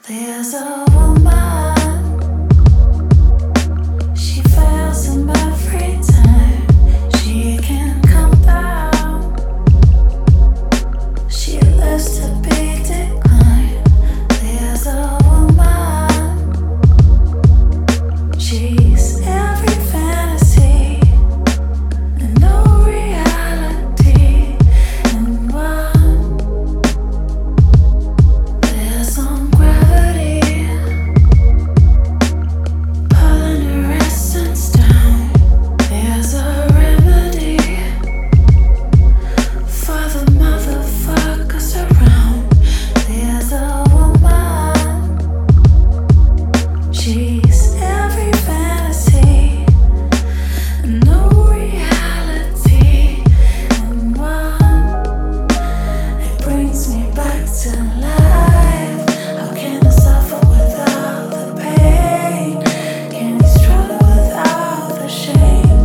There's a woman, she fails in every time. She can come down, she lives to be declined. There's a woman, she's every fantasy and no reality in one. There's some gravity pulling her essence down. There's a remedy for the motherfuckers around. There's a woman, she's every fantasy and no reality in one. It brings me back to life. How can I suffer without the pain? Can you struggle without the shame?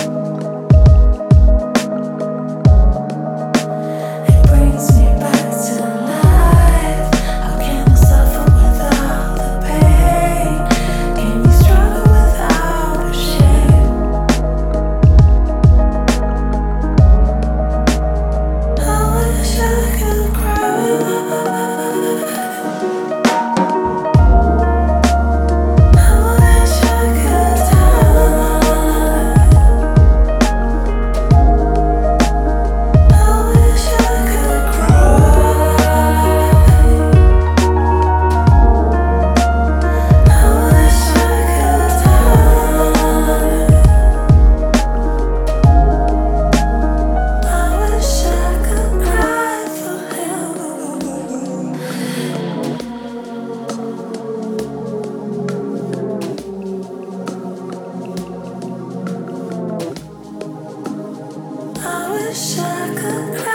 It brings me back to life. How can I suffer without the pain? Can you struggle without the shame? I wish I could cry. I wish I could die. I wish I could cry. I wish I could die. I wish I could cry for him. I wish I could cry.